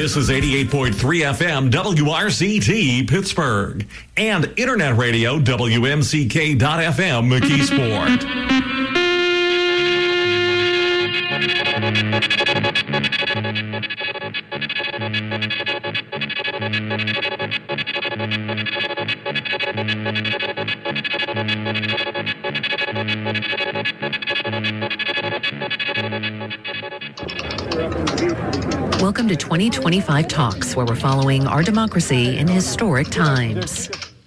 This is 88.3 FM WRCT Pittsburgh and Internet Radio WMCK.FM McKeesport. Welcome to 2025 Talks, where we're following our democracy in historic times.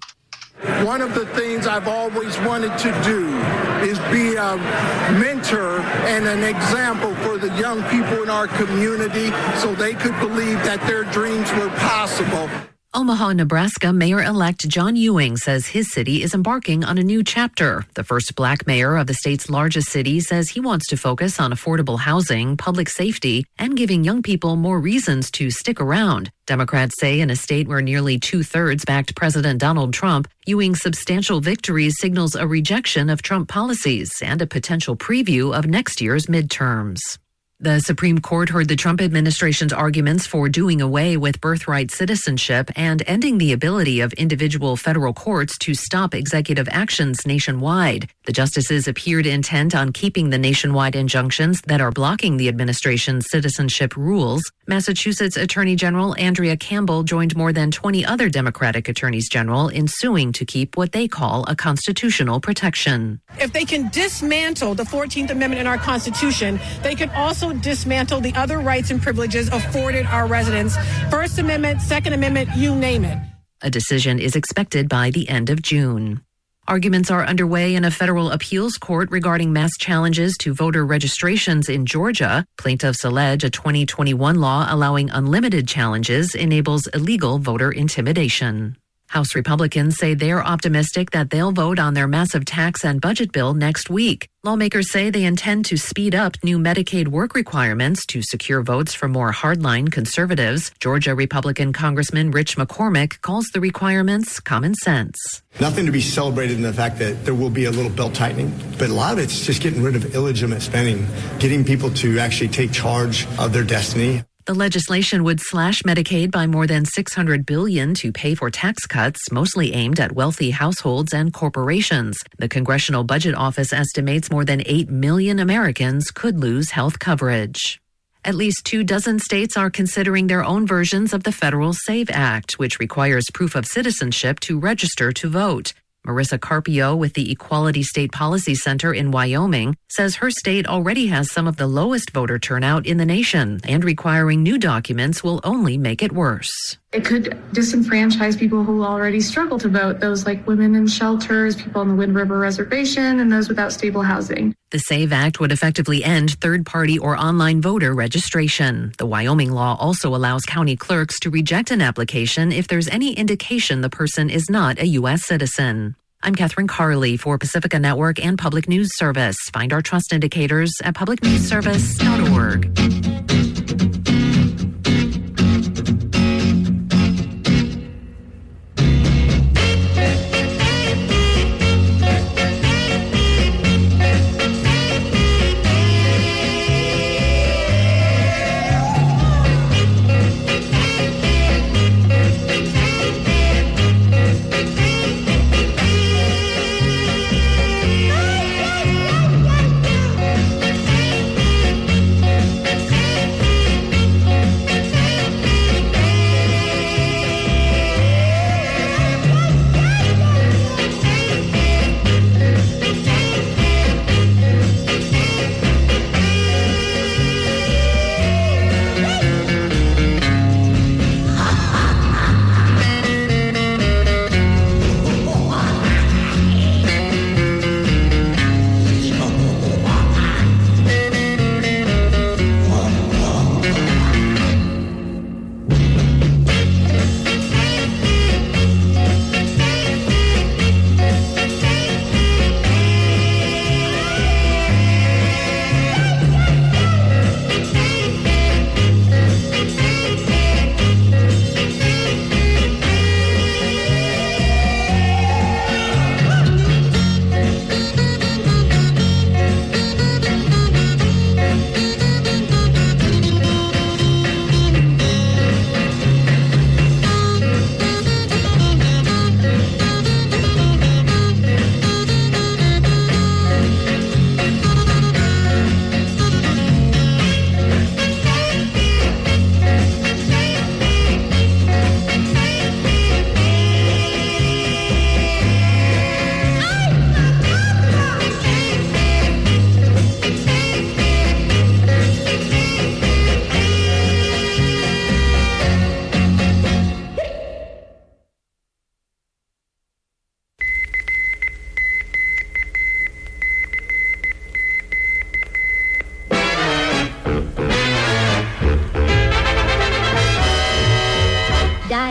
One of the things I've always wanted to do is be a mentor and an example for the young people in our community so they could believe that their dreams were possible. Omaha, Nebraska Mayor-elect John Ewing says his city is embarking on a new chapter. The first black mayor of the state's largest city says he wants to focus on affordable housing, public safety, and giving young people more reasons to stick around. Democrats say in a state where nearly two-thirds backed President Donald Trump, Ewing's substantial victory signals a rejection of Trump policies and a potential preview of next year's midterms. The Supreme Court heard the Trump administration's arguments for doing away with birthright citizenship and ending the ability of individual federal courts to stop executive actions nationwide. The justices appeared intent on keeping the nationwide injunctions that are blocking the administration's citizenship rules. Massachusetts Attorney General Andrea Campbell joined more than 20 other Democratic attorneys general in suing to keep what they call a constitutional protection. If they can dismantle the 14th Amendment in our Constitution, they can also dismantle the other rights and privileges afforded our residents. First Amendment, Second Amendment, you name it. A decision is expected by the end of June. Arguments are underway in a federal appeals court regarding mass challenges to voter registrations in Georgia. Plaintiffs allege a 2021 law allowing unlimited challenges enables illegal voter intimidation. House Republicans say they're optimistic that they'll vote on their massive tax and budget bill next week. Lawmakers say they intend to speed up new Medicaid work requirements to secure votes from more hardline conservatives. Georgia Republican Congressman Rich McCormick calls the requirements common sense. Nothing to be celebrated in the fact that there will be a little belt tightening, but a lot of it's just getting rid of illegitimate spending, getting people to actually take charge of their destiny. The legislation would slash Medicaid by more than $600 billion to pay for tax cuts, mostly aimed at wealthy households and corporations. The Congressional Budget Office estimates more than 8 million Americans could lose health coverage. At least 24 states are considering their own versions of the Federal SAVE Act, which requires proof of citizenship to register to vote. Marissa Carpio with the Equality State Policy Center in Wyoming says her state already has some of the lowest voter turnout in the nation, and requiring new documents will only make it worse. It could disenfranchise people who already struggle to vote, those like women in shelters, people on the Wind River Reservation, and those without stable housing. The SAVE Act would effectively end third-party or online voter registration. The Wyoming law also allows county clerks to reject an application if there's any indication the person is not a U.S. citizen. I'm Catherine Carley for Pacifica Network and Public News Service. Find our trust indicators at publicnewsservice.org.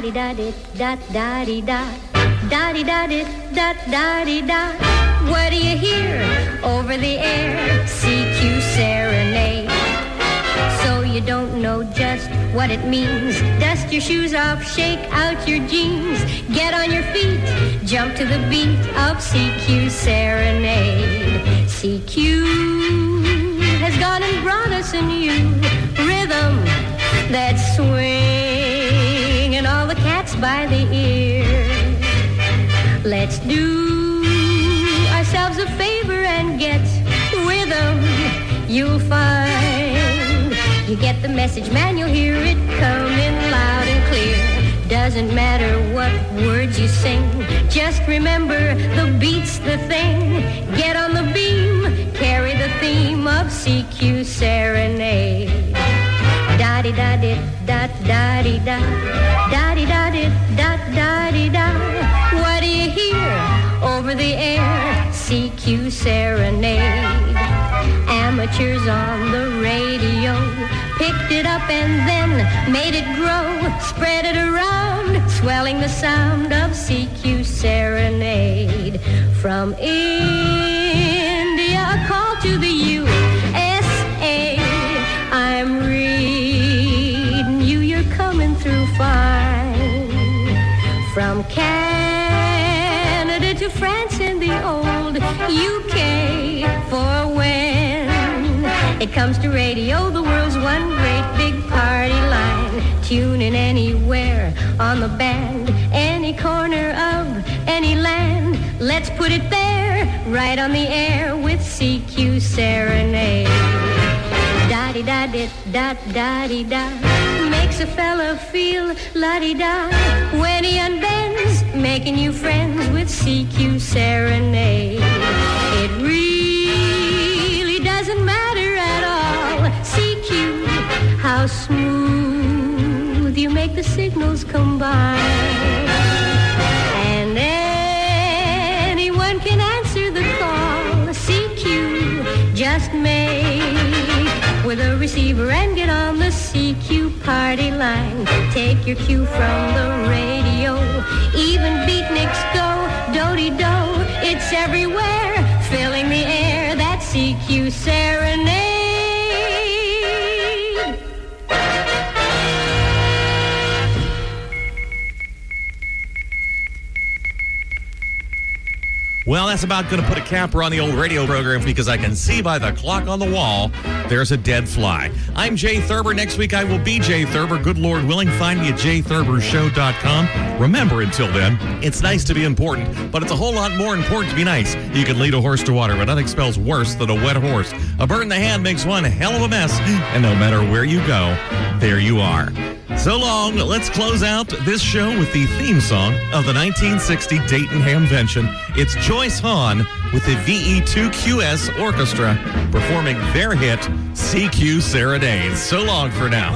Da-di-da-di-da-da-di-da. Da-di-da-di-da-da-di-da. What do you hear over the air? CQ Serenade. So you don't know just what it means. Dust your shoes off, shake out your jeans. Get on your feet, jump to the beat of CQ Serenade. CQ has gone and brought us a new rhythm that's swinging all the cats by the ear. Let's do ourselves a favor and get with them. You'll find you get the message, man, you'll hear it coming loud and clear. Doesn't matter what words you sing, just remember the beat's the thing. Get on the beam, carry the theme of CQ Serenade. Da-di-da-di-da-da-di-da. Da-di-da-di-da-da-di-da. What do you hear over the air? CQ Serenade. Amateurs on the radio picked it up and then made it grow. Spread it around, swelling the sound of CQ Serenade. From India, a call to the USA. I'm reading you, you're coming through fine. From Canada to France and the old UK. For when it comes to radio, the world's one great big party line. Tune in anywhere on the band, any corner of any land. Let's put it there, right on the air with CQ Serenade. Da-di-da-di-da-da-di-da. Makes a fella feel la-di-da when he unbends, making you friends with CQ Serenade. It really doesn't matter at all, CQ, how smooth you make the signals combine. And anyone can answer the call, CQ, just make with a receiver and get on the CQ party line. Take your cue from the radio, even beatniks go do-de-do. It's everywhere, filling the air, that CQ Serenade. Well, that's about going to put a capper on the old radio program because I can see by the clock on the wall there's a dead fly. I'm Jay Thurber. Next week I will be Jay Thurber. Good Lord willing, find me at jaythurbershow.com. Remember, until then, it's nice to be important, but it's a whole lot more important to be nice. You can lead a horse to water, but nothing spells worse than a wet horse. A bird in the hand makes one hell of a mess, and no matter where you go, there you are. So long. Let's close out this show with the theme song of the 1960 Dayton Hamvention. It's Joyce Hahn with the VE2QS Orchestra performing their hit, CQ Serenade. So long for now.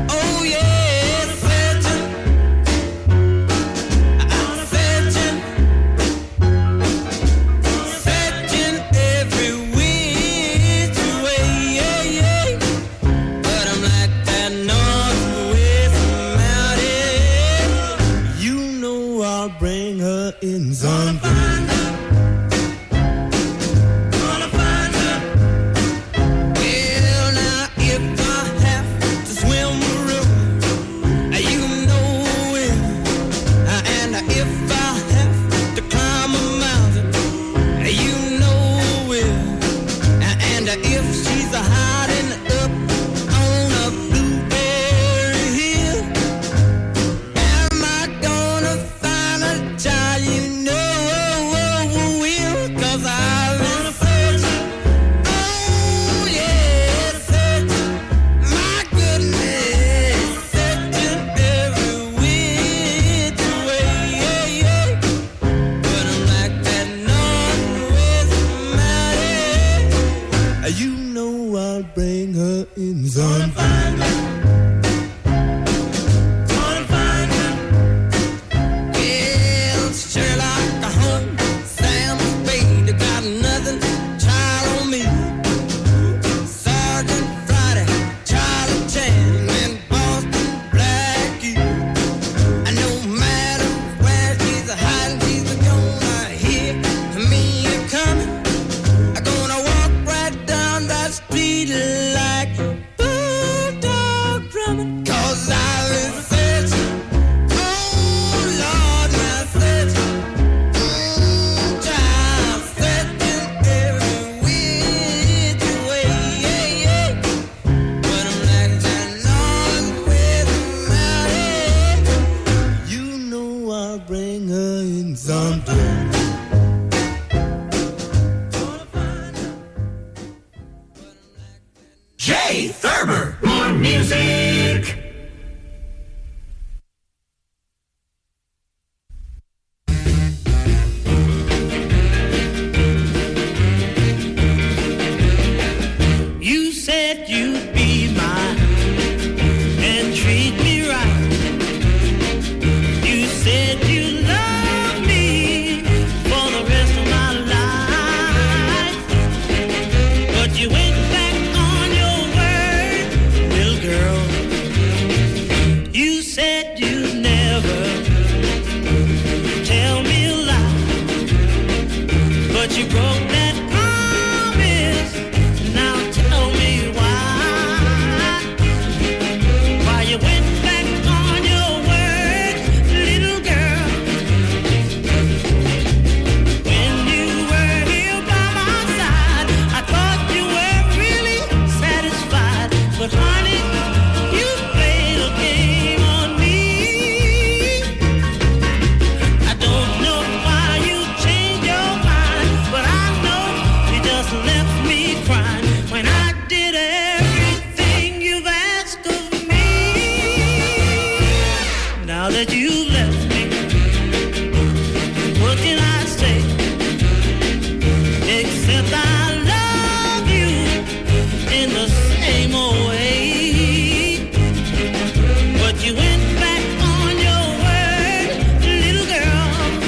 Searching her in Zambia. Jay Thurber. More music. You said you'd be mine and treat me right. You said you love me for the rest of my life. But you went back on your word, little girl. You said you'd never tell me a lie. But you broke that promise. Now tell me why you went back on your word, little girl. When you were here by my side, I thought you were really satisfied. But honey, you played a game on me. I don't know why you changed your mind, but I know you just left me crying when I did everything you've asked of me. Now that you've left me, what can I say? Except I love you in the same old way. But you went back on your word, little girl.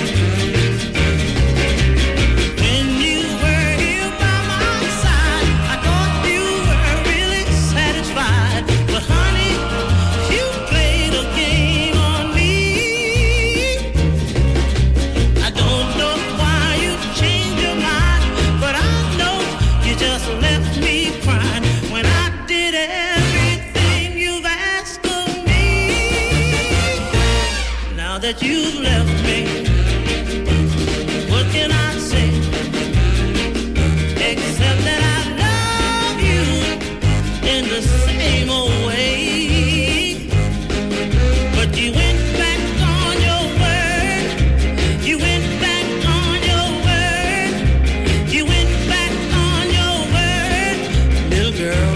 When you were here by my side, I thought you were really satisfied. But honey, you played a game on me. I don't know why you changed your mind, but I know you just left me crying when I did everything you've asked of me. Now that you've left me, what can I say? Except that I love you in the same old way. But you went back on your word. You went back on your word. You went back on your word, little girl.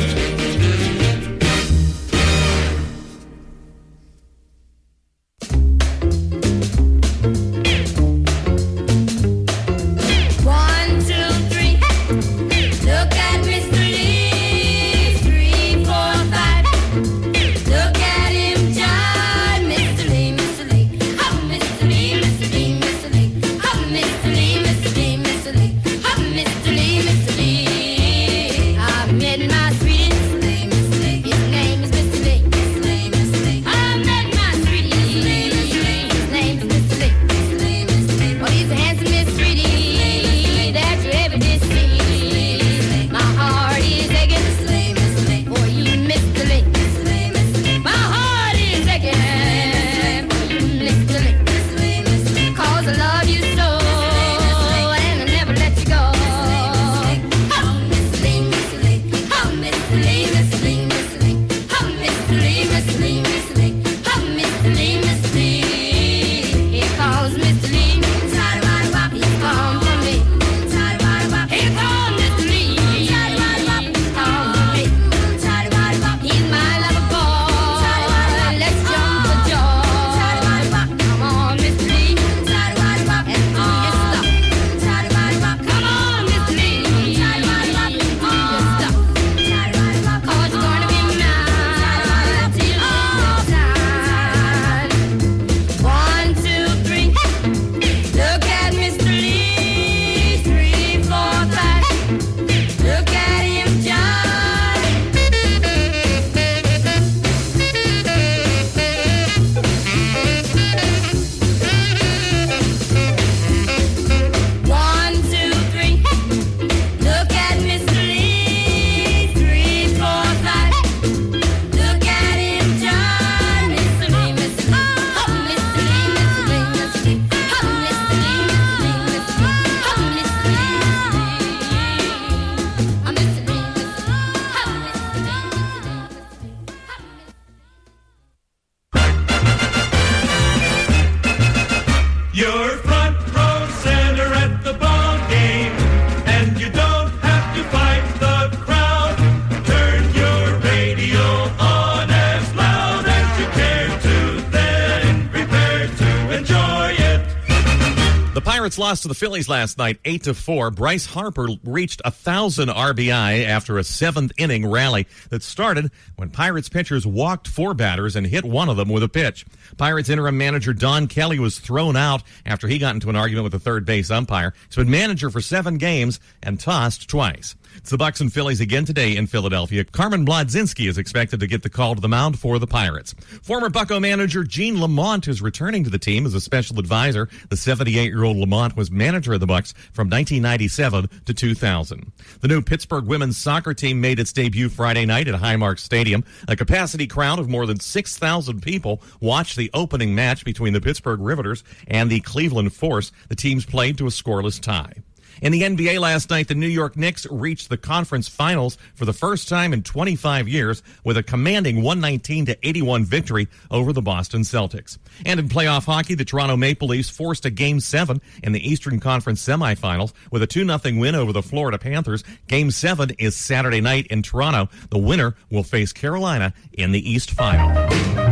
Pirates lost to the Phillies last night, 8-4. Bryce Harper reached 1,000 RBI after a seventh-inning rally that started when Pirates pitchers walked 4 batters and hit one of them with a pitch. Pirates interim manager Don Kelly was thrown out after he got into an argument with the third base umpire. He's been manager for 7 games and tossed twice. It's the Bucks and Phillies again today in Philadelphia. Carmen Blodzinski is expected to get the call to the mound for the Pirates. Former Bucco manager Gene Lamont is returning to the team as a special advisor. The 78-year-old Lamont was manager of the Bucks from 1997 to 2000. The new Pittsburgh women's soccer team made its debut Friday night at Highmark Stadium. A capacity crowd of more than 6,000 people watched the opening match between the Pittsburgh Riveters and the Cleveland Force. The teams played to a scoreless tie. In the NBA last night, the New York Knicks reached the conference finals for the first time in 25 years with a commanding 119-81 victory over the Boston Celtics. And in playoff hockey, the Toronto Maple Leafs forced a Game 7 in the Eastern Conference semifinals with a 2-0 win over the Florida Panthers. Game 7 is Saturday night in Toronto. The winner will face Carolina in the East Final.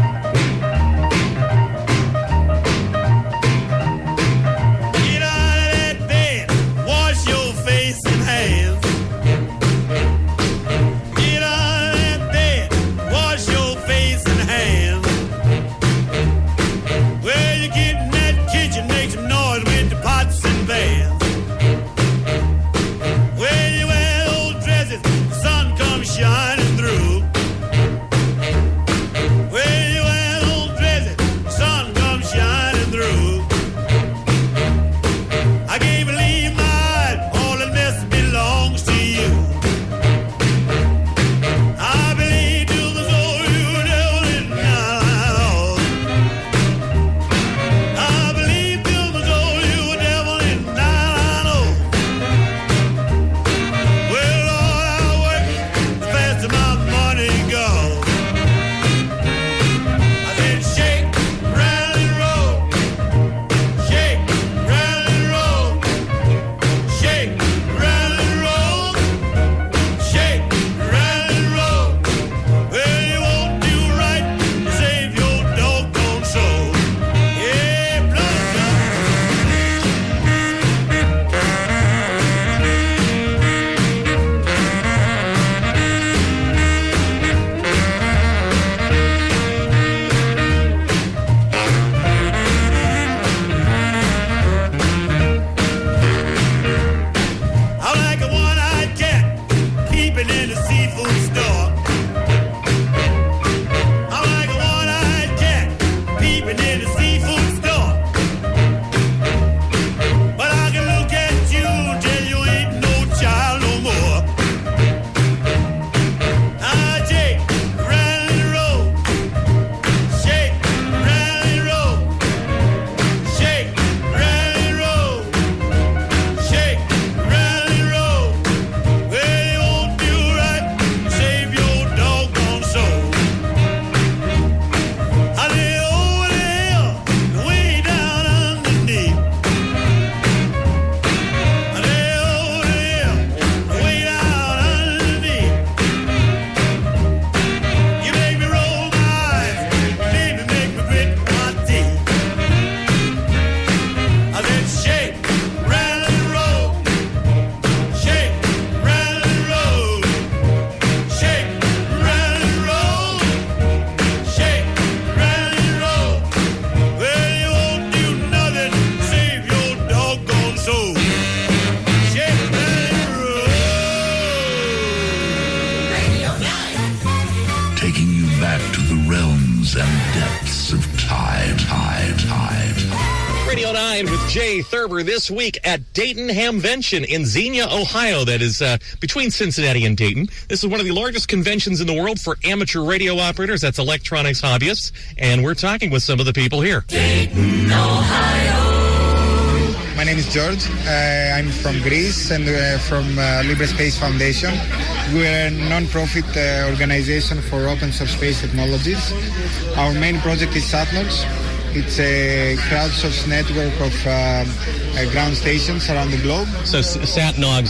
Radio 9 with Jay Thurber this week at Dayton Hamvention in Xenia, Ohio. That is between Cincinnati and Dayton. This is one of the largest conventions in the world for amateur radio operators. That's electronics hobbyists. And we're talking with some of the people here. Dayton, Ohio. My name is George. I'm from Greece and from LibreSpace Foundation. We're a non-profit organization for open source space technologies. Our main project is SatNogs. It's a crowdsourced network of ground stations around the globe. So SatNogs,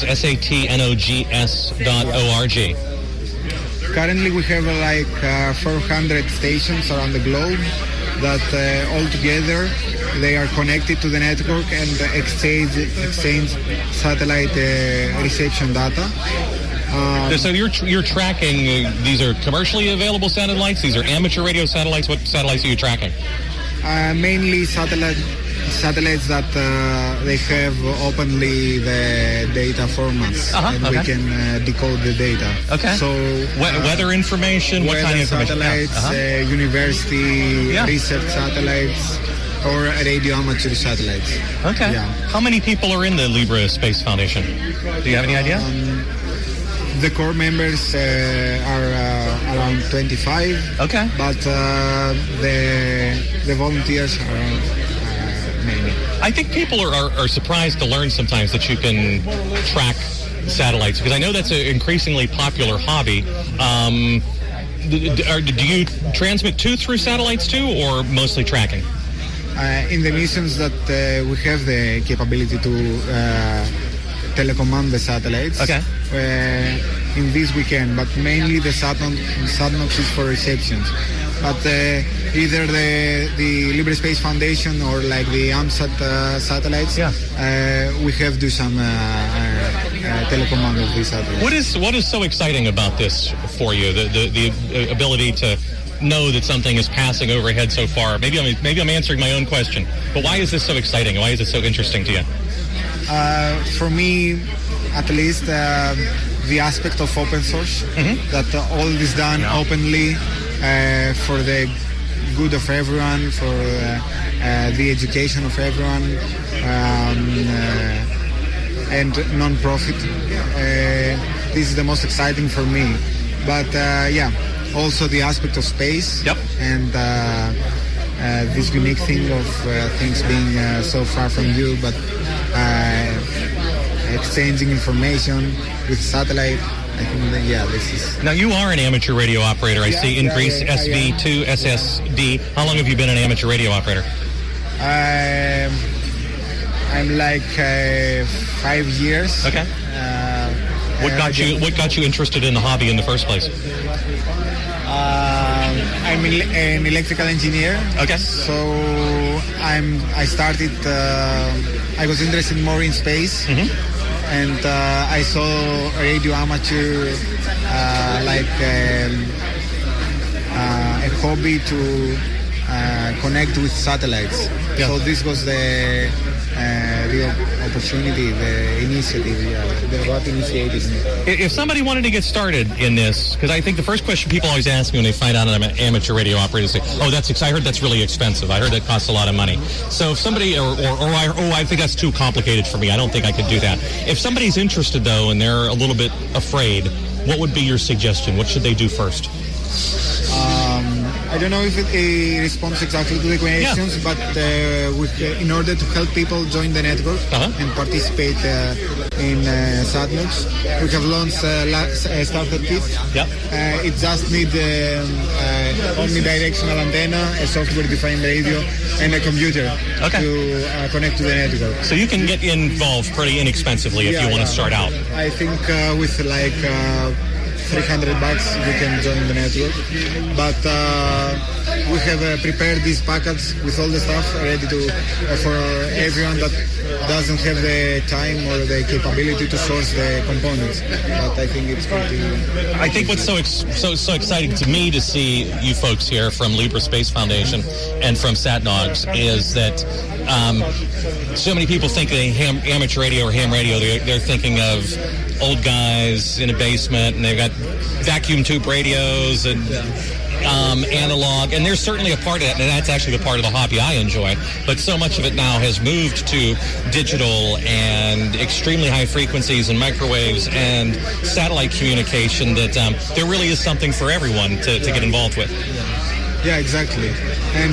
SatNogs.org. Currently we have like 400 stations around the globe that all together they are connected to the network and exchange satellite reception data. So you're tracking, these are commercially available satellites, these are amateur radio satellites. What satellites are you tracking? Mainly satellites that they have openly the data formats, and we can decode the data. Okay. So weather information, what kind of information? Satellites, university research satellites, or radio amateur satellites. Okay. Yeah. How many people are in the Libre Space Foundation? Do you have any idea? The core members are around 25. Okay. But the volunteers are many. I think people are surprised to learn sometimes that you can track satellites, because I know that's an increasingly popular hobby. Do you transmit through satellites too, or mostly tracking? In the missions that we have the capability to telecommand the satellites. Okay. In this we can, but mainly the SatNOX is for receptions. But either the Libre Space Foundation or like the AMSAT satellites, we have do some telecommand of these satellites. What is so exciting about this for you? The ability to know that something is passing overhead so far. Maybe I'm answering my own question, but why is this so exciting? Why is it so interesting to you? For me, at least, the aspect of open source, that all is done openly for the good of everyone, for the education of everyone, and non-profit. This is the most exciting for me. But also the aspect of space and this unique thing of things being so far from you, but exchanging information with satellite. I think that, this is... Now, you are an amateur radio operator. I see in Greece, SV2, SSD. How long have you been an amateur radio operator? I'm like 5 years. Okay. What got you interested in the hobby in the first place? I'm an electrical engineer. Okay. So I started. I was interested more in space, and I saw radio amateur like a hobby to connect with satellites. Yeah. So this was the opportunity, the initiative, what initiated me. If somebody wanted to get started in this, because I think the first question people always ask me when they find out I'm an amateur radio operator is say, I heard that's really expensive. I heard that costs a lot of money. So if somebody, I think that's too complicated for me. I don't think I could do that. If somebody's interested, though, and they're a little bit afraid, what would be your suggestion? What should they do first? I don't know if it responds exactly to the questions, but in order to help people join the network and participate in SatNOX, we have launched a starter kit. It just needs omnidirectional antenna, a software-defined radio, and a computer to connect to the network. So you can get involved pretty inexpensively if you want to start out. I think with like $300 you can join the network, but we have prepared this package with all the stuff ready to for everyone that doesn't have the time or the capability to source the components. But I think it's pretty. I think what's so exciting to me to see you folks here from Libre Space Foundation and from SatNOX is that so many people think of amateur radio or ham radio. They're thinking of old guys in a basement, and they've got vacuum tube radios and analog, and there's certainly a part of that, and that's actually the part of the hobby I enjoy. But so much of it now has moved to digital and extremely high frequencies and microwaves and satellite communication that there really is something for everyone to get involved with. Yeah, exactly. And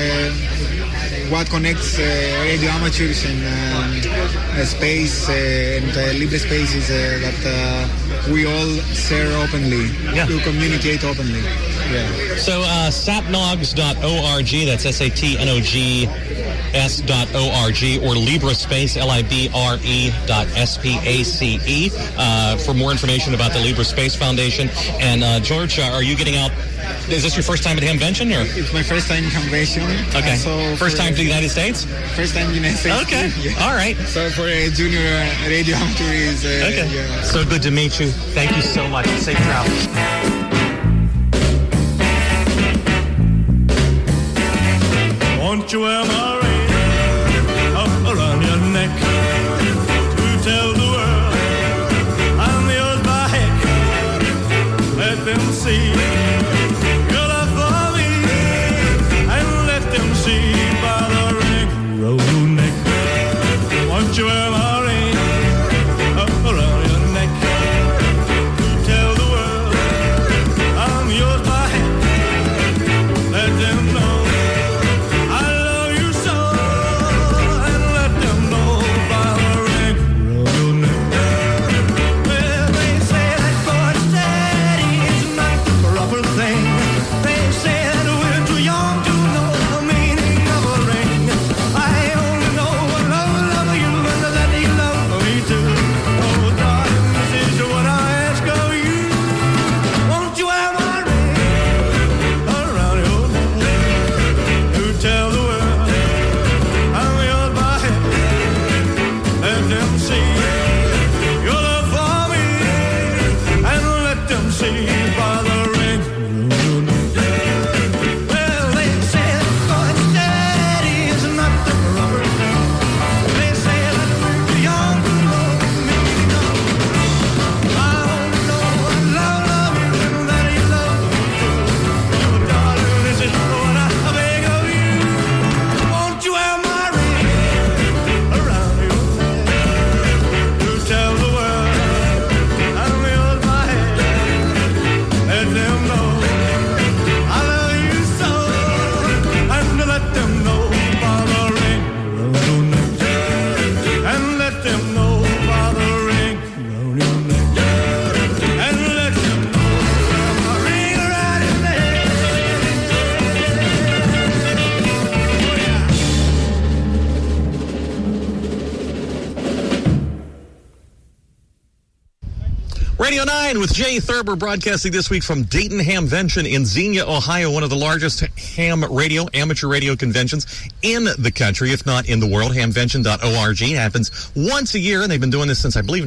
what connects radio amateurs and space and Libre Space is that we all share openly, to communicate openly. Yeah. So satnogs.org, that's SATNOG or LibreSpace, LIBRE.SPACE, for more information about the LibreSpace Foundation. And George, are you getting out? Is this your first time at Hamvention? Or? It's my first time in Hamvention. Okay. First time to the United States? First time in the United States. Okay. Yeah. All right. So for a junior radio amateur is... okay. Yeah. So good to meet you. Thank you so much. Safe travels. Won't you wear my ring up around your neck to tell the world I'm yours by heck? Let them see your love for me, and let them see by the ring around your neck. Won't you wear my ring up around your neck to tell the world I'm yours by heck? Let them know Radio 9 with Jay Thurber broadcasting this week from Dayton Hamvention in Xenia, Ohio, one of the largest ham radio, amateur radio conventions in the country, if not in the world. Hamvention.org happens once a year, and they've been doing this since, I believe,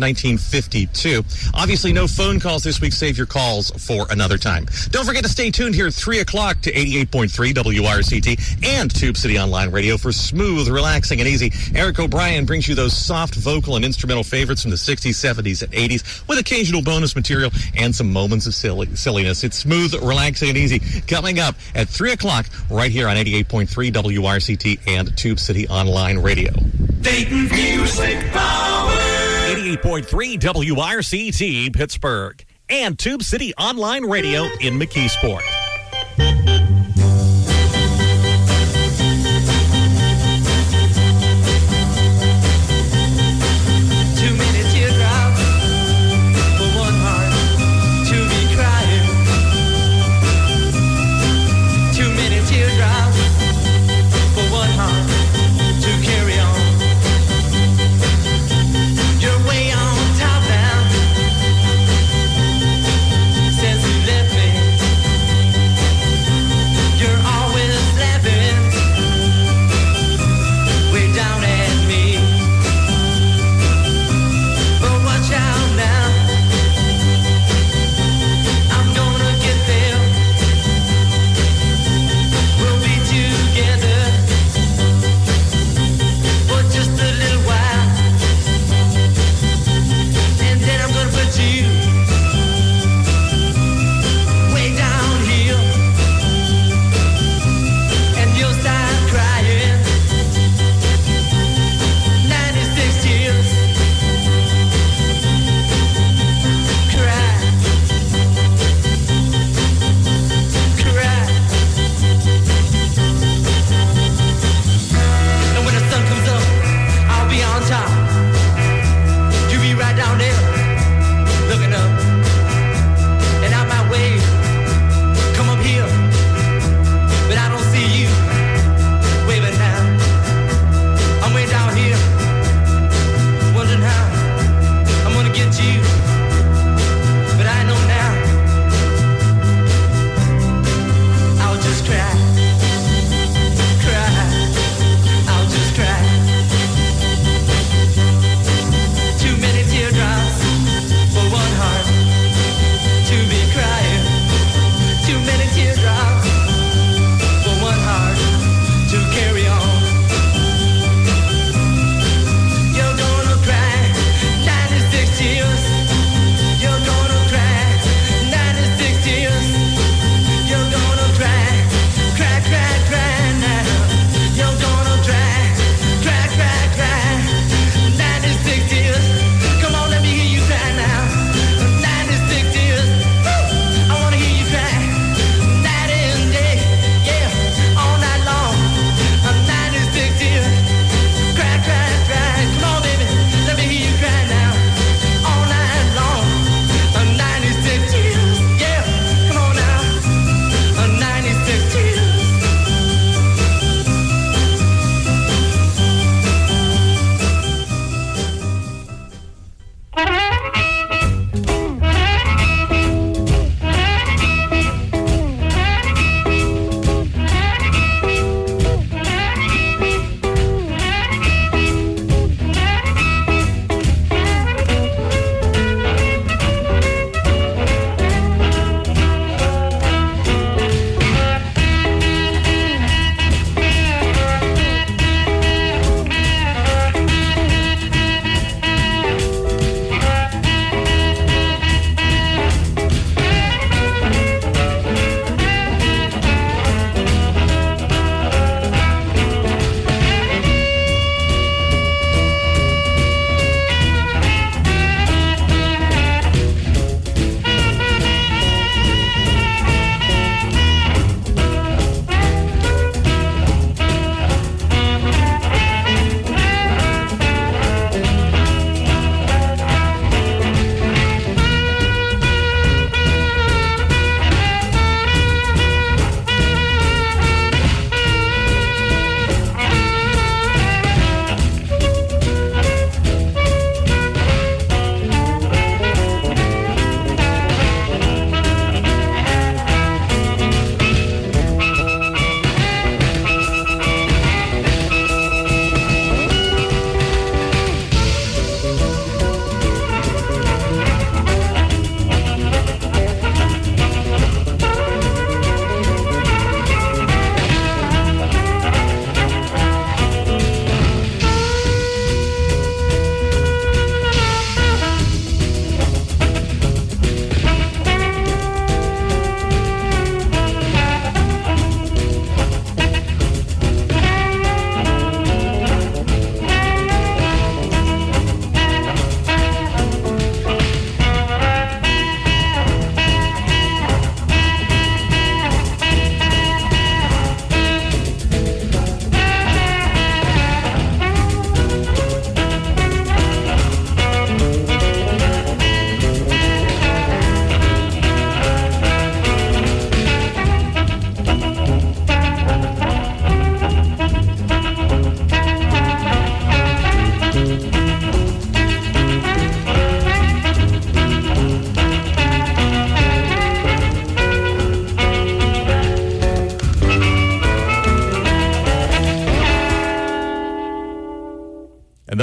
1952. Obviously, no phone calls this week. Save your calls for another time. Don't forget to stay tuned here at 3 o'clock to 88.3 WRCT and Tube City Online Radio for smooth, relaxing, and easy. Eric O'Brien brings you those soft vocal and instrumental favorites from the 60s, 70s, and 80s with occasional bonus material and some moments of silliness. It's smooth, relaxing, and easy. Coming up at 3 o'clock right here on 88.3 WRCT and Tube City Online Radio. Dayton's Music Power. 88.3 WRCT Pittsburgh and Tube City Online Radio in McKeesport.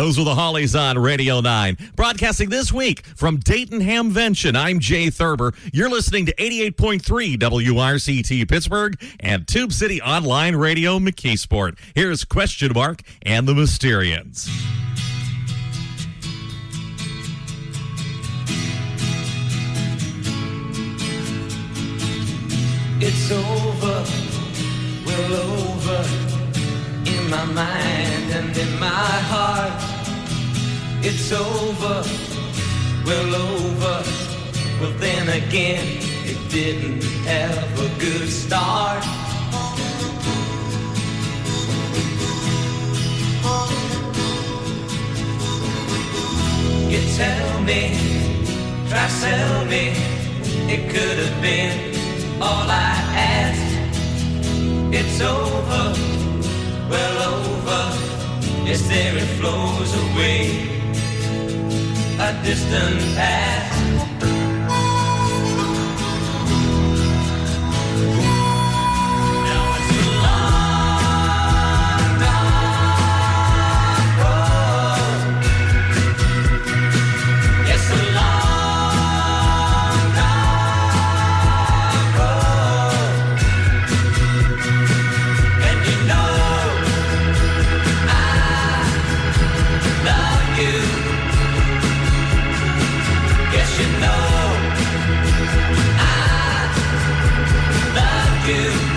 Those were the Hollies on Radio 9. Broadcasting this week from Dayton Hamvention, I'm Jay Thurber. You're listening to 88.3 WRCT Pittsburgh and Tube City Online Radio McKeesport. Here's Question Mark and the Mysterians. It's over, well over, in my mind and in my heart. It's over, well over, well then again, it didn't have a good start. You tell me, try sell me, it could have been all I asked. It's over, well over, yes there it flows away, a distant past. Now it's a long, dark road. Yes, a long, dark road. And you know I love you. Yes, you know I love you.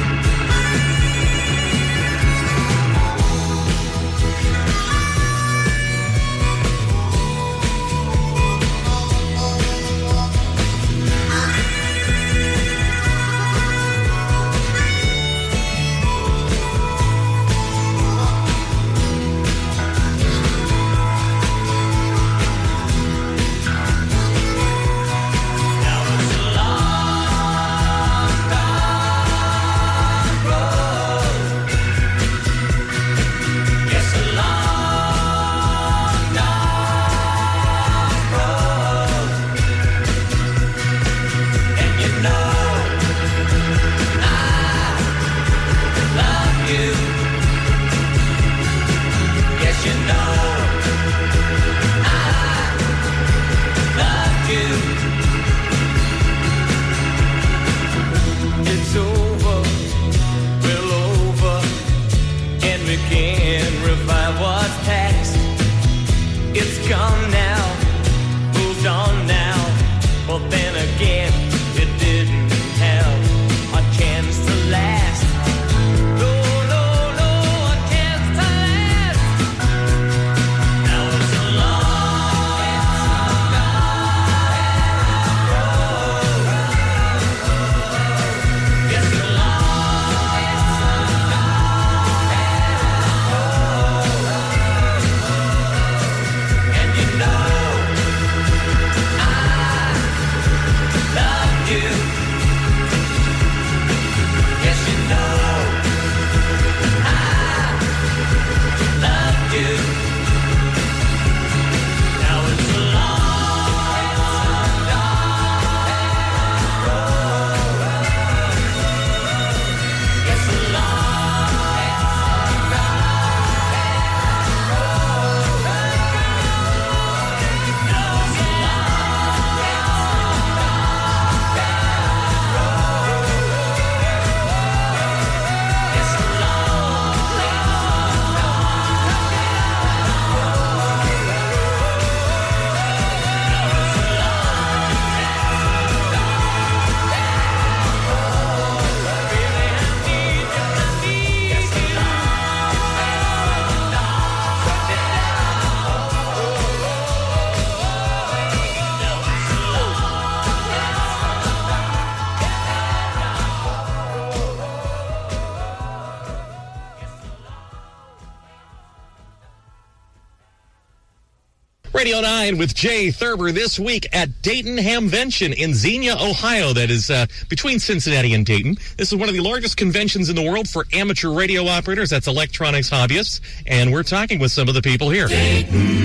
Radio 9 with Jay Thurber this week at Dayton Hamvention in Xenia, Ohio. That is between Cincinnati and Dayton. This is one of the largest conventions in the world for amateur radio operators. That's electronics hobbyists. And we're talking with some of the people here. Dayton,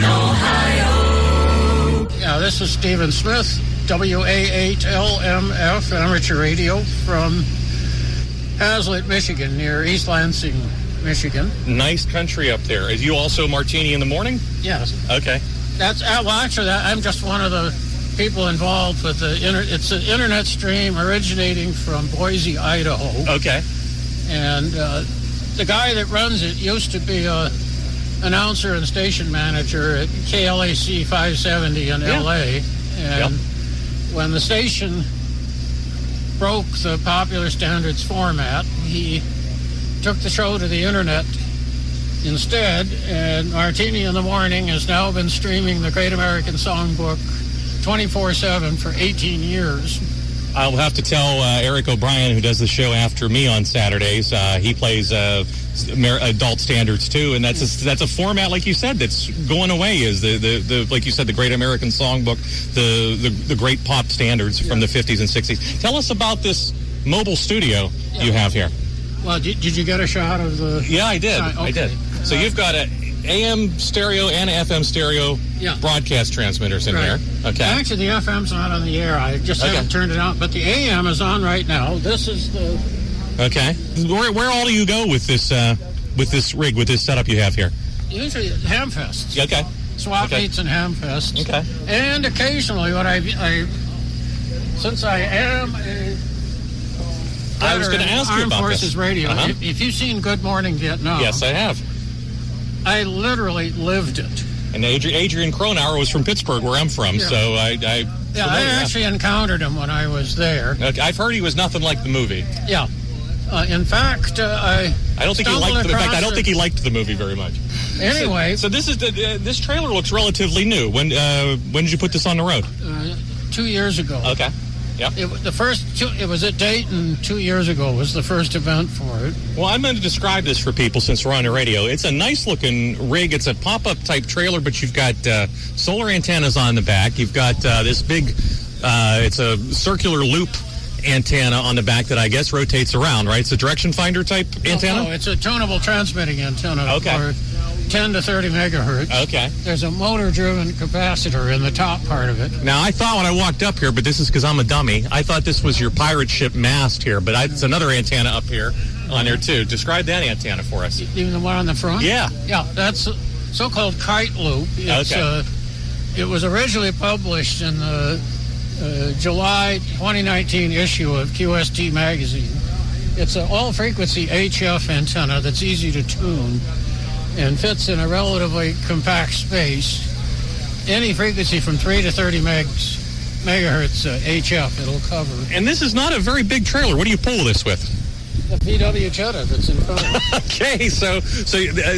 Ohio. Yeah, this is Stephen Smith, WA8LMF amateur radio from Hazlitt, Michigan, near East Lansing. Michigan. Nice country up there. Is you also Martini in the morning? Yes. Okay. That's actually, I'm just one of the people involved with it's an internet stream originating from Boise, Idaho. Okay. And the guy that runs it used to be a announcer and station manager at KLAC 570 in LA. And when the station broke the popular standards format, he took the show to the internet instead, and Martini in the Morning has now been streaming the Great American Songbook 24/7 for 18 years. I'll have to tell Eric O'Brien, who does the show after me on Saturdays, he plays adult standards too, and that's a format, like you said, that's going away. Is the like you said, the Great American Songbook, the great pop standards from the 50s and 60s. Tell us about this mobile studio you have here. Well, did you get a shot of the? Yeah, I did. Okay. I did. So you've got a AM stereo and FM stereo broadcast transmitters in here. Okay. Actually, the FM's not on the air. I just haven't turned it on, but the AM is on right now. This is the. Okay. Where all do you go with this rig, with this setup you have here? Usually Hamfests. Okay. Swap meets and Hamfests. Okay. And occasionally, what since I am a I was going to ask you about Armed Forces this. Radio. If you've seen Good Morning Vietnam. Yes, I have. I literally lived it. And Adrian Cronauer was from Pittsburgh, where I'm from, so I actually encountered him when I was there. Okay, I've heard he was nothing like the movie. Yeah. In fact, I don't think he liked. In fact, I don't think he liked the movie very much. Anyway, so this is this trailer looks relatively new. When did you put this on the road? 2 years ago. Okay. Yep. It was at Dayton 2 years ago was the first event for it. Well, I'm going to describe this for people since we're on the radio. It's a nice looking rig. It's a pop-up type trailer, but you've got solar antennas on the back. You've got this big, it's a circular loop antenna on the back that I guess rotates around, right? It's a direction finder type antenna? No, it's a tunable transmitting antenna for 10 to 30 megahertz. Okay. There's a motor-driven capacitor in the top part of it. Now, I thought when I walked up here, but this is because I'm a dummy, I thought this was your pirate ship mast here, but it's another antenna up here on there, too. Describe that antenna for us. Even the one on the front? Yeah. Yeah, that's a so-called kite loop. It was originally published in the July 2019 issue of QST magazine. It's an all-frequency HF antenna that's easy to tune and fits in a relatively compact space. Any frequency from 3 to 30 megahertz HF it'll cover. And this is not a very big trailer. What do you pull this with? The VW Jetta that's in front of it. Okay, so it's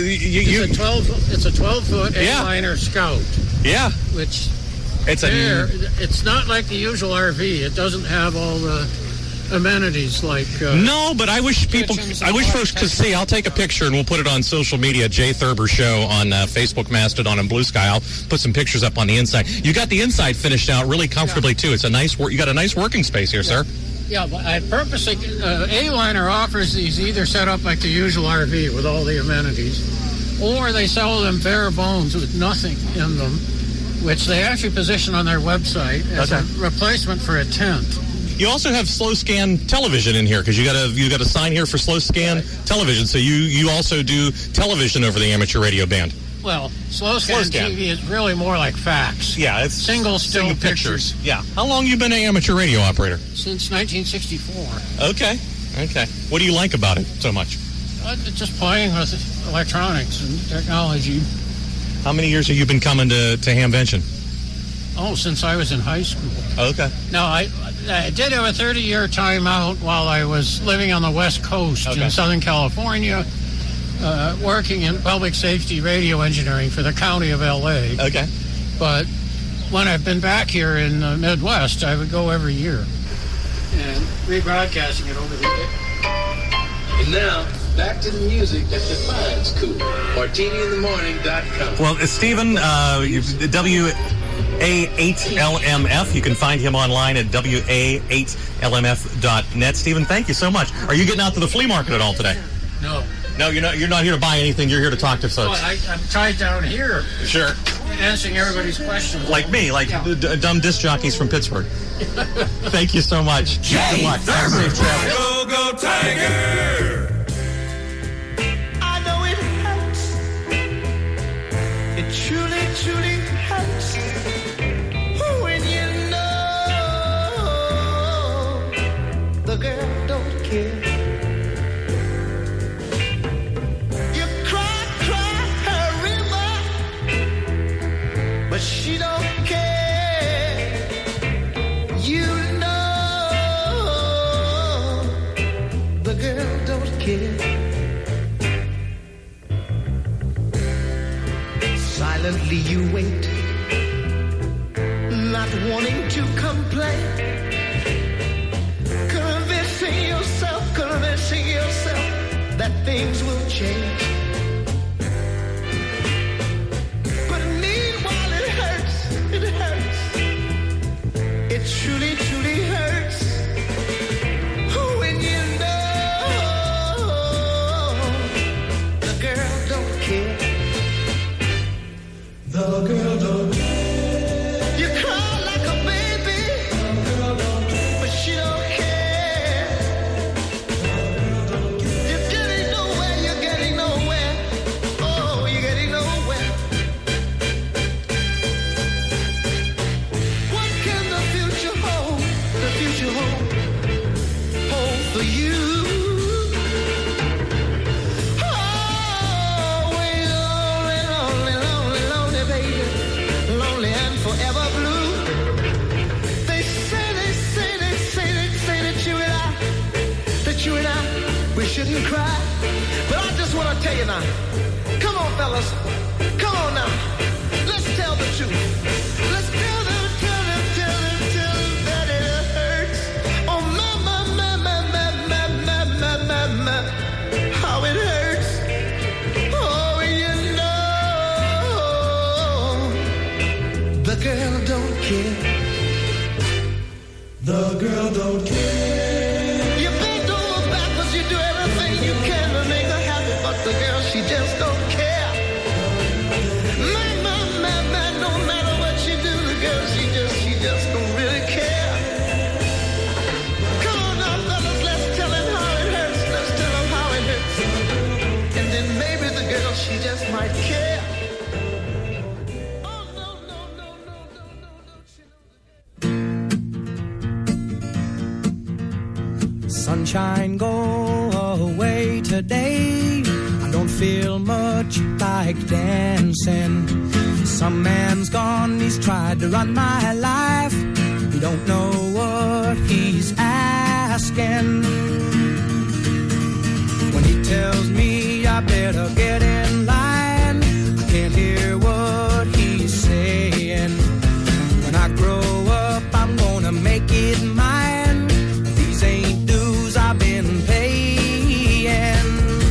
a 12-foot A-liner Scout. Yeah. Which it's not like the usual RV. It doesn't have all the amenities like no, but I wish folks could see. I'll take a picture and we'll put it on social media. Jay Thurber Show on Facebook, Mastodon, and Blue Sky. I'll put some pictures up on the inside. You got the inside finished out really comfortably too. It's a nice you got a nice working space here, sir. Yeah, but I purposely A-Liner offers these either set up like the usual RV with all the amenities, or they sell them bare bones with nothing in them, which they actually position on their website as a replacement for a tent. You also have slow scan television in here because you got a sign here for slow scan television. So you also do television over the amateur radio band. Well, slow scan TV is really more like fax. Yeah, it's single pictures. Yeah. How long you been an amateur radio operator? Since 1964. Okay. What do you like about it so much? Just playing with electronics and technology. How many years have you been coming to Hamvention? Oh, since I was in high school. Okay. No, I did have a 30-year timeout while I was living on the West Coast in Southern California, working in public safety radio engineering for the county of L.A. Okay. But when I've been back here in the Midwest, I would go every year and rebroadcasting it over the air. And now, back to the music that defines cool. MartiniInTheMorning.com. Well, Stephen, WA8LMF. You can find him online at WA8LMF.net. Stephen, thank you so much. Are you getting out to the flea market at all today? No. No, you're not here to buy anything. You're here to talk to folks. Well, I'm tied down here. Sure. Answering everybody's questions. Like me, the dumb disc jockeys from Pittsburgh. Thank you so much. Good luck. Have safe travel. Go, go, Tiger! I truly, truly hurts when you know the girl don't care. You cry, cry her river, but she don't care. You know the girl don't care. Silently you wait, not wanting to complain, convincing yourself that things will change. But meanwhile it hurts, it truly, truly hurts when you know the girl don't care. The girl don't care. You cry like a baby, but she don't care. You're getting nowhere, oh, you're getting nowhere. What can the future hold? The future hold for you. Forever blue. They say that you and I, we shouldn't cry. But I just want to tell you now, come on fellas, come on now, let's tell the truth. Let's tell them that it hurts. Oh my, how it hurts. Oh, you know the girl don't care. The girl don't care. You bend over backwards, you do everything you can to make her happy, but the girl, she just don't care. Man, no matter what you do, the girl, she just don't really care. Come on now, fellas, let's tell him how it hurts. Let's tell him how it hurts. And then maybe the girl, she just might care. Sunshine, go away today. I don't feel much like dancing. Some man's gone, he's tried to run my life. You don't know what he's asking. When he tells me I better get in line, I can't hear what he's saying. When I grow up, I'm gonna make it mine. These ain't dues I've been paying.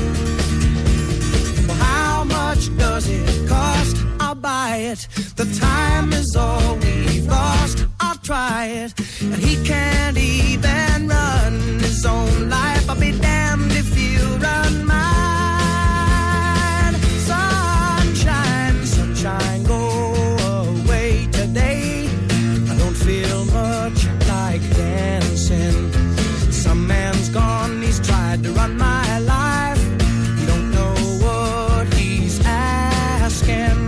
Well, how much does it cost? I'll buy it. The time is all we've lost. I'll try it. And he can't even run his own life. I'll be damned if he'll run mine. Sunshine, sunshine, go away today. I don't feel much like dancing. Some man's gone, he's tried to run my life. You don't know what he's asking.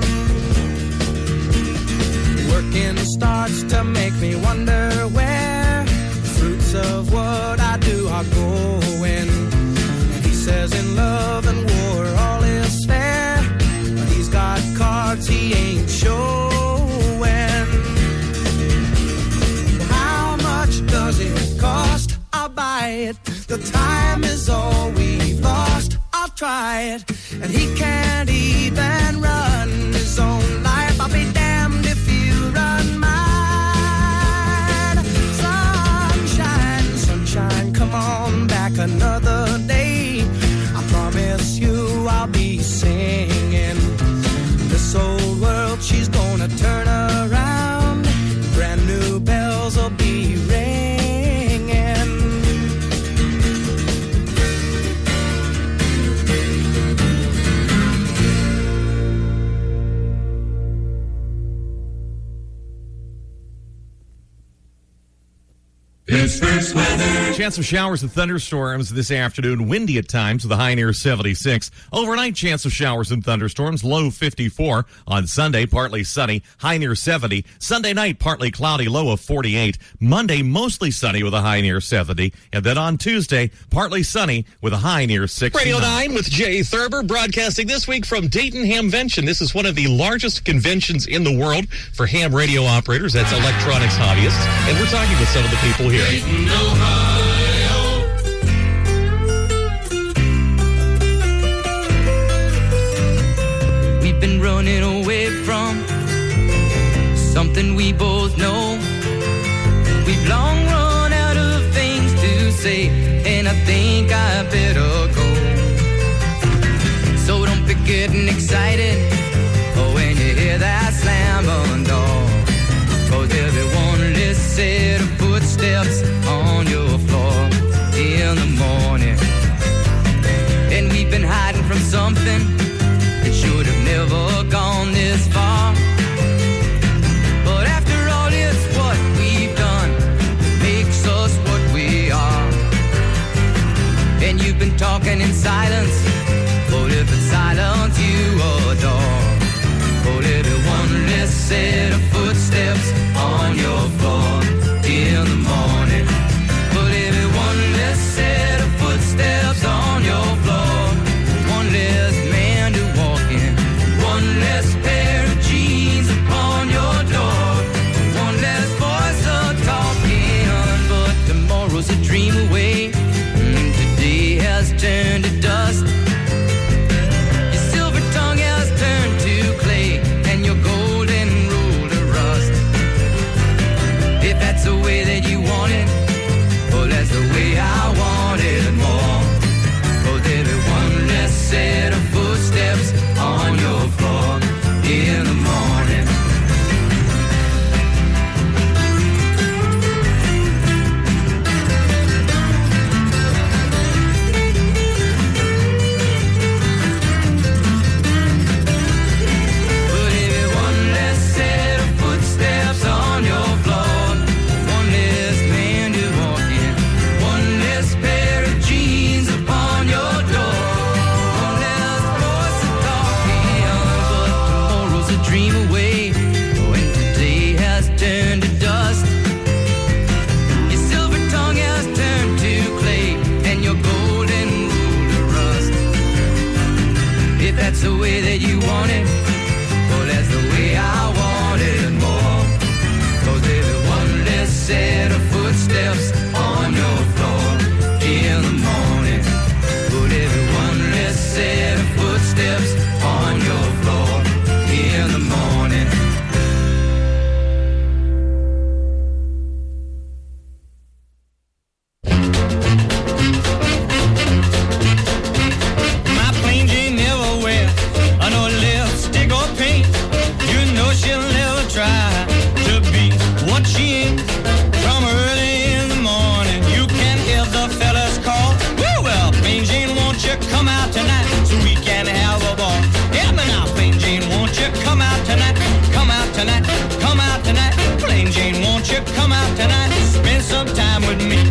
Working starts to make me wonder where the fruits of what I do are going. And he says in love and war all is fair, but he's got cards he ain't showing. How much does it cost? I'll buy it. The time is all we've lost. I'll try it. And he can't even run his own life. I'll be damned if you run mine. Sunshine, sunshine, come on back another day. I promise you I'll be singing. This old world, she's gonna turn around. Brand new bells will be ringing. Pittsburgh's weather. Chance of showers and thunderstorms this afternoon. Windy at times with a high near 76. Overnight chance of showers and thunderstorms. Low 54. On Sunday, partly sunny. High near 70. Sunday night, partly cloudy. Low of 48. Monday, mostly sunny with a high near 70. And then on Tuesday, partly sunny with a high near 69. Radio 9 with Jay Thurber, broadcasting this week from Dayton Hamvention. This is one of the largest conventions in the world for ham radio operators. That's electronics hobbyists. And we're talking with some of the people here. Dayton, Ohio. We've been running away from something we both know. We've long run out of things to say, and I think I better go. So don't be getting excited when you hear that slam on door. 'Cause there'll be one less set of footsteps on your floor in the morning. And we've been hiding from something that should have never gone this far. But after all, it's what we've done that makes us what we are. And you've been talking in silence, but if it's silence you adore. But there'll be one less set of footsteps on your floor in the morning. But there'll be one less set of footsteps on your floor. One less man to walk in. One less pair of jeans upon your door. One less voice a talking. But tomorrow's a dream away. Today has turned to dust. Your silver tongue has turned to clay, and your golden rule to rust. If that's the way that you want it, well, that's the way I want it more. Oh, there'll be one less set of footsteps on your floor in the morning. But if one less set of footsteps on your floor, one less man to walk in, one less pair of jeans upon your door, one less voice to talk in. But tomorrow's a dream away, when today has turned to dust. Your silver tongue has turned to clay, and your golden rule to rust. If that's the way that you want it, well, that's the way I want it more. 'Cause there'll be one less set of footsteps on your floor in the morning. But there'll be one less set of footsteps on your floor in the morning. My plain Jane never wear no lipstick or paint. You know she'll never try to be what she ain't. From early in the morning, you can hear the fellas call. Woo, well, plain Jane, won't you come out tonight so we can have a ball? Yeah, but now, plain Jane, won't you come out tonight? Come out tonight, come out tonight. Plain Jane, won't you come out tonight? Spend some time with me.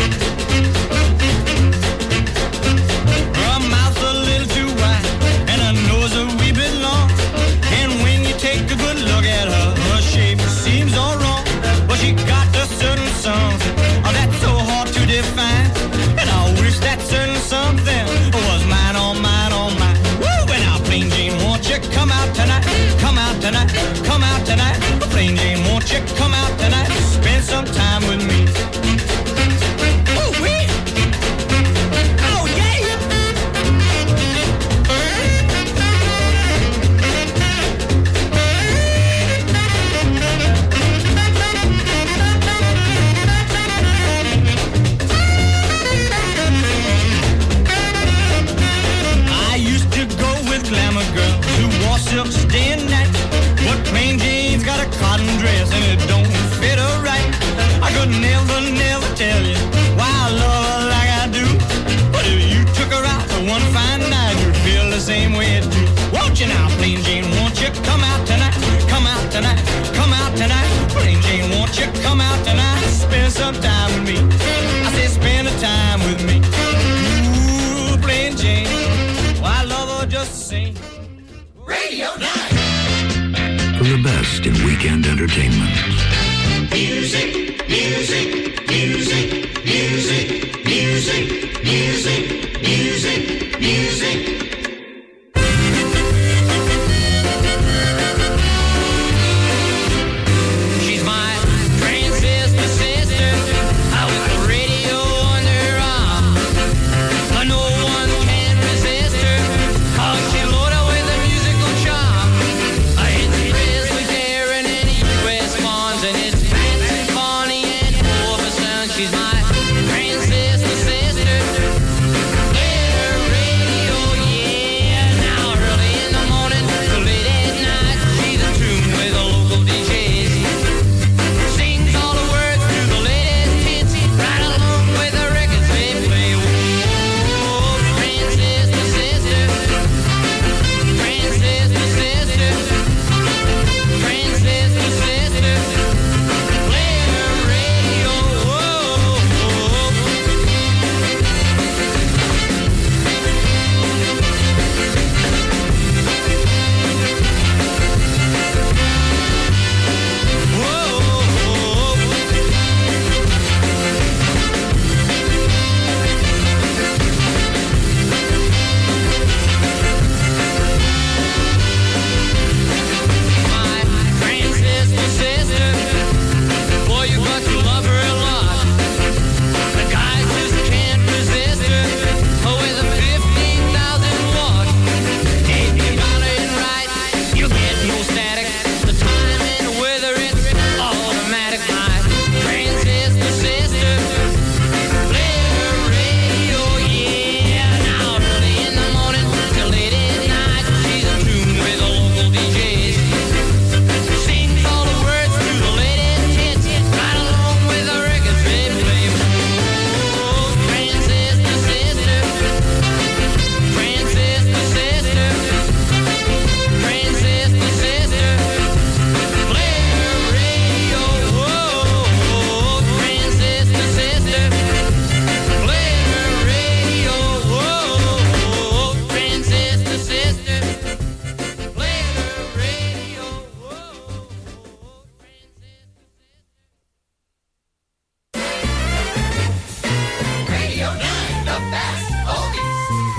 Her mouth's a little too wide, and her nose a wee bit long. And when you take a good look at her, her shape seems all wrong. But she got a certain something that's so hard to define. And I wish that certain something was mine, oh mine, oh mine. Woo! And now, plain Jane, won't you come out tonight? Come out tonight, come out tonight. Plain Jane, won't you come out tonight? Spend some time with me. Ooh, wee! Oh, yeah! I used to go with glamour girls who wore silks day and night. But plain Jane's got a cotton dress and it don't Radio 9. For the best in weekend entertainment. Music, music, music, music, music, music, music, music. She's my transistor sister, with the radio on her arm. No one can resist her, 'cause she loaded with a musical charm. It's Presley, Karen, and U.S. Bonds, and it's Patsy, Bonnie, and Overson. She's my transistor sister. Play her radio, yeah. Now early in the morning to late at night, she's in tune with the local DJs. Sings all the words to the latest hits, right along with the records they play. Oh, transistor sister, transistor sister, transistor sister. Play her radio. My transistor sister, boy, you got to love her a lot. The guys just can't resist her. With a 15,000 watt, if you got it right, you get no static. The time and weather, it's automatic. My transistor sister, play her radio, yeah. Now early in the morning till late at night, she's in tune with the local DJs. Sings all the words to the latest hits, right along with the records they play. Oh, transistor sister, transistor sister, transistor sister. Play her radio. Oh, transistor sister. Play her radio. Oh, transistor sister. Play her radio. Radio 9, the best oldies.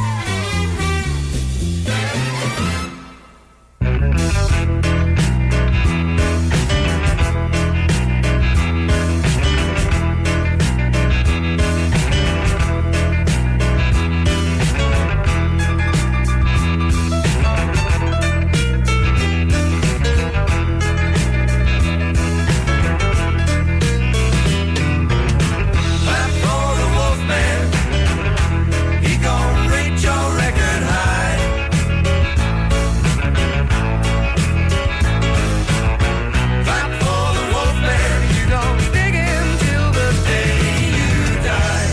Clap for the Wolfman. He gon' reach your record high. Clap for the Wolfman. You gon' dig him till the day you die.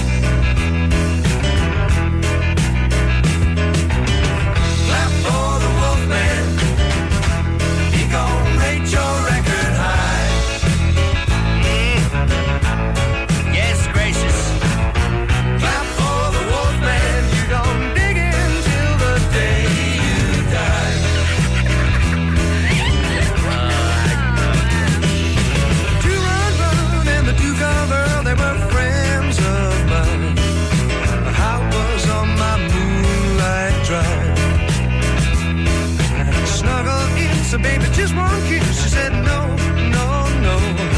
Clap for the Wolfman. He gon' reach your record high. Yes, gracious. Clap for the Wolfman. You gon' dig in till the day you die. Two Run and the two Earl, they were friends of mine. I was on my moonlight drive. Snuggled in, so baby, just one kiss. She said no, no, no.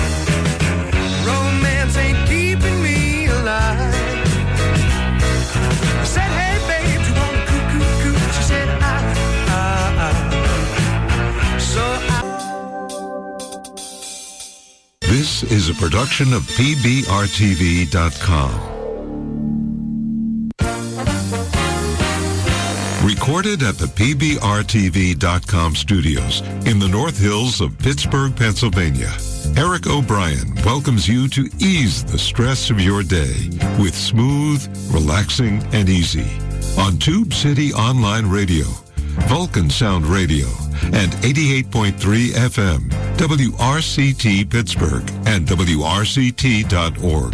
Romance ain't keeping me alive. I said, hey, babe, you want a coo-coo-coo? She said, So This is a production of PBRTV.com. Recorded at the PBRTV.com studios in the North Hills of Pittsburgh, Pennsylvania. Eric O'Brien welcomes you to ease the stress of your day with smooth, relaxing, and easy on Tube City Online Radio, Vulcan Sound Radio, and 88.3 FM, WRCT Pittsburgh, and WRCT.org.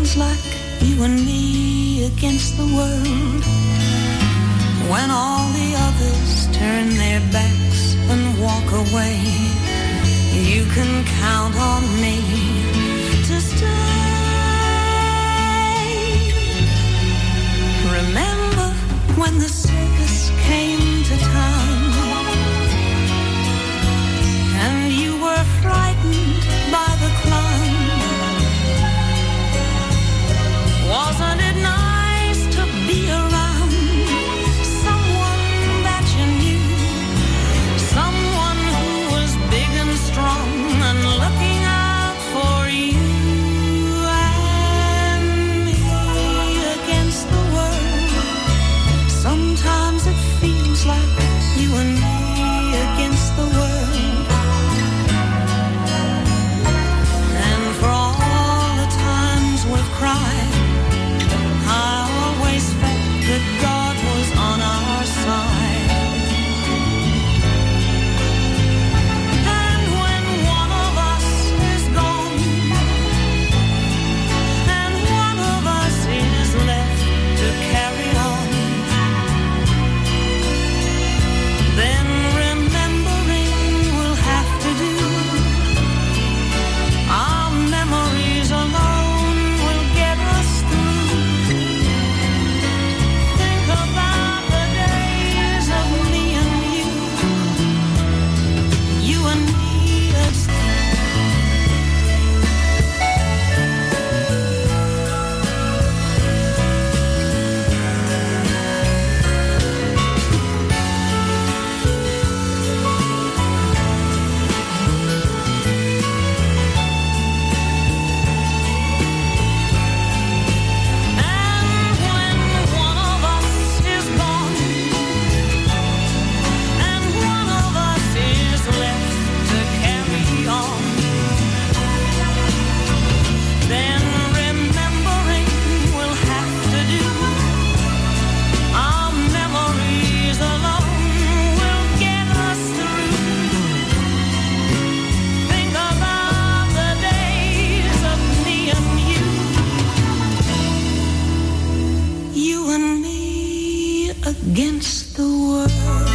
feels like you and me against the world. When all the others turn their backs and walk away, you can count on me to stay. Remember when the circus came to town and you were frightened by the clown? Wasn't it nice to be around someone that you knew, someone who was big and strong and looking out for you and me against the world? Sometimes it feels like you and me against the world. And for all the times we've cried, I always felt that God was on our side. And when one of us is gone and one of us is left to carry on, then remembering will have to do. Our memories alone will get us through. Think about the days of me and you and me. And when one of us is gone and one of us is left to carry on, then remembering will have to do. Our memories alone will get us through. Think about the days of me and you and me against the world.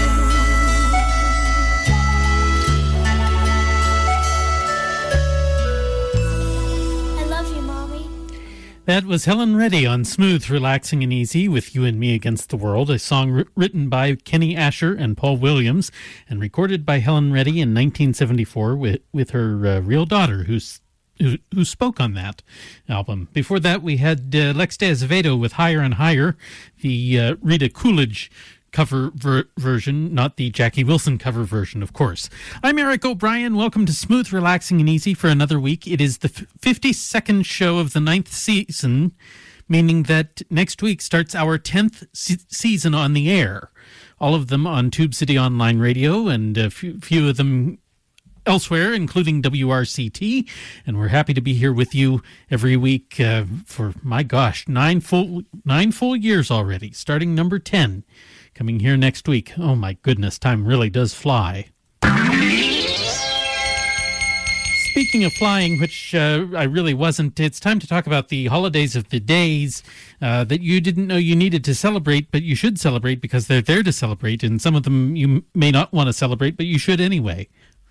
I love you, Mommy. That was Helen Reddy on Smooth, Relaxing and Easy with You and Me Against the World, a song written by Kenny Asher and Paul Williams and recorded by Helen Reddy in 1974 with her real daughter who spoke on that album. Before that, we had Lex de Azevedo with Higher and Higher, the Rita Coolidge cover version, not the Jackie Wilson cover version, of course. I'm Eric O'Brien. Welcome to Smooth, Relaxing and Easy for another week. It is the 52nd show of the 9th season, meaning that next week starts our 10th season on the air. All of them on Tube City Online Radio and a few of them elsewhere, including WRCT, and we're happy to be here with you every week for, my gosh, 9 full years already, starting number 10, coming here next week. Oh my goodness, time really does fly. Speaking of flying, which I really wasn't, it's time to talk about the holidays of the days that you didn't know you needed to celebrate, but you should celebrate because they're there to celebrate, and some of them you may not want to celebrate, but you should anyway.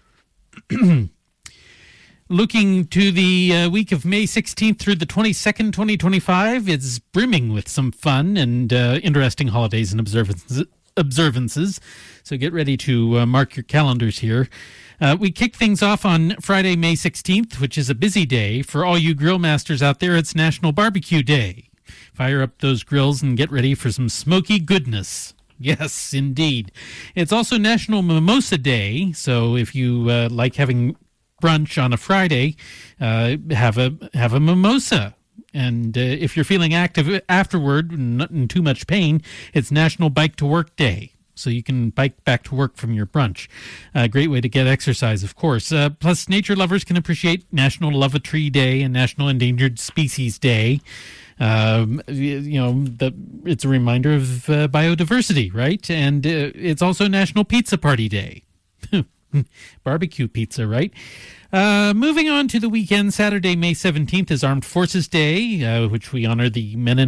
Looking to the week of May 16th through the 22nd, 2025, it's brimming with some fun and interesting holidays and observances. So get ready to mark your calendars here. We kick things off on Friday, May 16th, which is a busy day. For all you grill masters out there, it's National Barbecue Day. Fire up those grills and get ready for some smoky goodness. Yes, indeed. It's also National Mimosa Day, so if you like having brunch on a Friday, have a mimosa. And if you're feeling active afterward and not in too much pain, it's National Bike to Work Day. So you can bike back to work from your brunch. A great way to get exercise, of course. Plus, nature lovers can appreciate National Love a Tree Day and National Endangered Species Day. It's a reminder of biodiversity, right? And it's also National Pizza Party Day. Barbecue pizza, right? Moving on to the weekend, Saturday, May 17th is Armed Forces Day, which we honor the men and